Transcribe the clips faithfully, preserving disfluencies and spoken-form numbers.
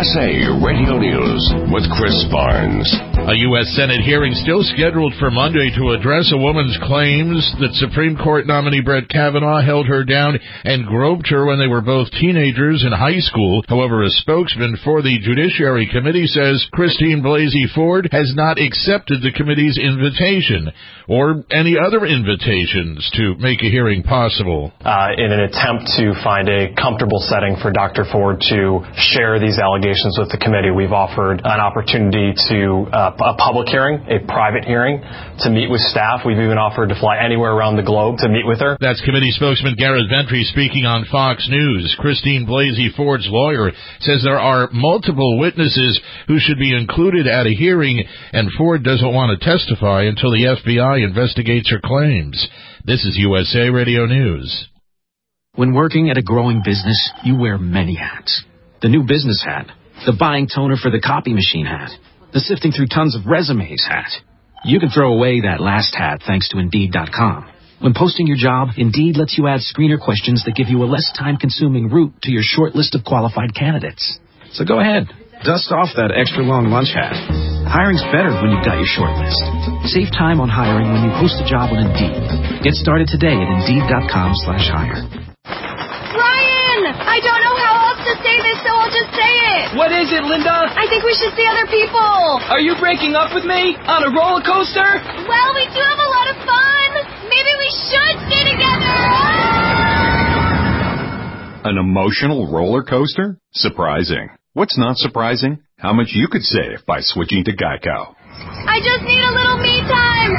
S A Radio News with Chris Barnes. A U S Senate hearing still scheduled for Monday to address a woman's claims that Supreme Court nominee Brett Kavanaugh held her down and groped her when they were both teenagers in high school. However, a spokesman for the Judiciary Committee says Christine Blasey Ford has not accepted the committee's invitation or any other invitations to make a hearing possible. Uh, in an attempt to find a comfortable setting for Doctor Ford to share these allegations with the committee, we've offered an opportunity to uh, a public hearing, a private hearing, to meet with staff. We've even offered to fly anywhere around the globe to meet with her. That's committee spokesman Garrett Ventry speaking on Fox News. Christine Blasey Ford's lawyer says there are multiple witnesses who should be included at a hearing, and Ford doesn't want to testify until the F B I investigates her claims. This is U S A Radio News. When working at a growing business, you wear many hats. The new business hat, the buying toner for the copy machine hat, the sifting through tons of resumes hat. You can throw away that last hat thanks to Indeed dot com. When posting your job, Indeed lets you add screener questions that give you a less time-consuming route to your short list of qualified candidates. So go ahead, dust off that extra long lunch hat. Hiring's better when you've got your short list. Save time on hiring when you post a job on Indeed. Get started today at Indeed dot com slash hire. Ryan! I don't know how else to say this, so I'll just say it. What is it, Linda? I think we should see other people. Are you breaking up with me? On a roller coaster? Well, we do have a lot of fun. Maybe we should stay together. An emotional roller coaster? Surprising. What's not surprising? How much you could save by switching to Geico. I just need a little me time.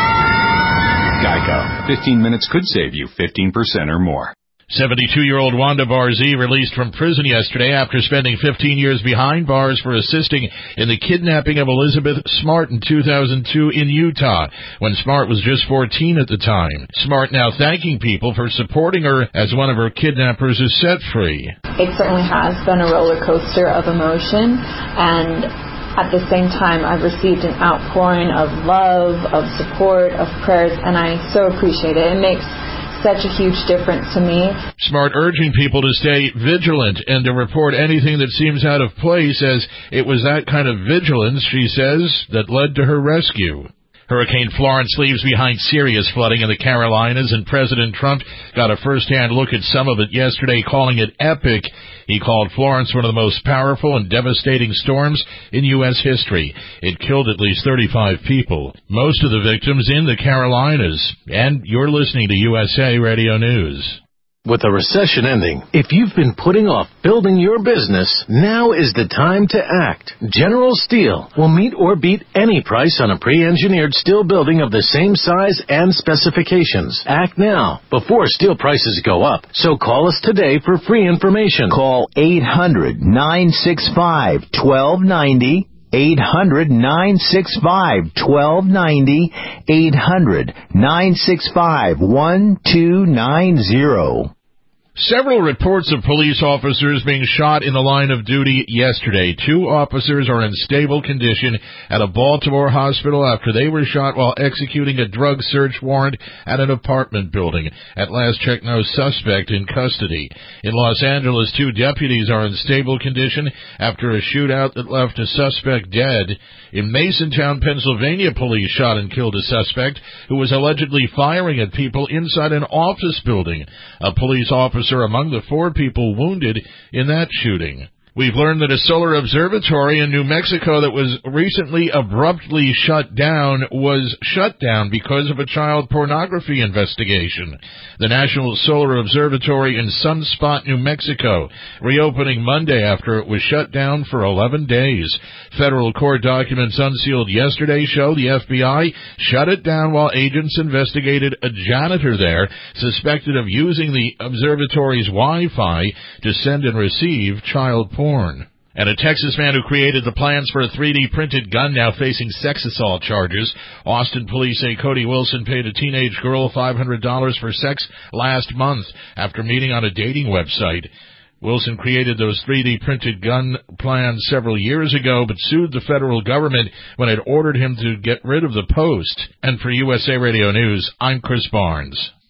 Geico. fifteen minutes could save you fifteen percent or more. seventy-two-year-old Wanda Barzee released from prison yesterday after spending fifteen years behind bars for assisting in the kidnapping of Elizabeth Smart in two thousand two in Utah, when Smart was just fourteen at the time. Smart now thanking people for supporting her as one of her kidnappers is set free. It certainly has been a roller coaster of emotion, and at the same time, I've received an outpouring of love, of support, of prayers, and I so appreciate it. It makes such a huge difference to me. Smart urging people to stay vigilant and to report anything that seems out of place, as it was that kind of vigilance, she says, that led to her rescue. Hurricane Florence leaves behind serious flooding in the Carolinas, and President Trump got a first-hand look at some of it yesterday, calling it epic. He called Florence one of the most powerful and devastating storms in U S history. It killed at least thirty-five people, most of the victims in the Carolinas. And you're listening to U S A Radio News. With the recession ending, if you've been putting off building your business, now is the time to act. General Steel will meet or beat any price on a pre-engineered steel building of the same size and specifications. Act now, before steel prices go up. So call us today for free information. Call eight hundred, nine six five, one two nine zero. eight hundred, nine six five, one two nine zero. eight hundred, nine six five, one two nine zero. Several reports of police officers being shot in the line of duty yesterday. Two officers are in stable condition at a Baltimore hospital after they were shot while executing a drug search warrant at an apartment building. At last check, no suspect in custody. In Los Angeles, two deputies are in stable condition after a shootout that left a suspect dead. In Masontown, Pennsylvania, police shot and killed a suspect who was allegedly firing at people inside an office building. A police officer among the four people wounded in that shooting. We've learned that a solar observatory in New Mexico that was recently abruptly shut down was shut down because of a child pornography investigation. The National Solar Observatory in Sunspot, New Mexico, reopening Monday after it was shut down for eleven days. Federal court documents unsealed yesterday show the F B I shut it down while agents investigated a janitor there suspected of using the observatory's Wi-Fi to send and receive child porn. And a Texas man who created the plans for a three D printed gun now facing sex assault charges. Austin police say Cody Wilson paid a teenage girl five hundred dollars for sex last month after meeting on a dating website. Wilson created those three D printed gun plans several years ago, but sued the federal government when it ordered him to get rid of the post. And for U S A Radio News, I'm Chris Barnes.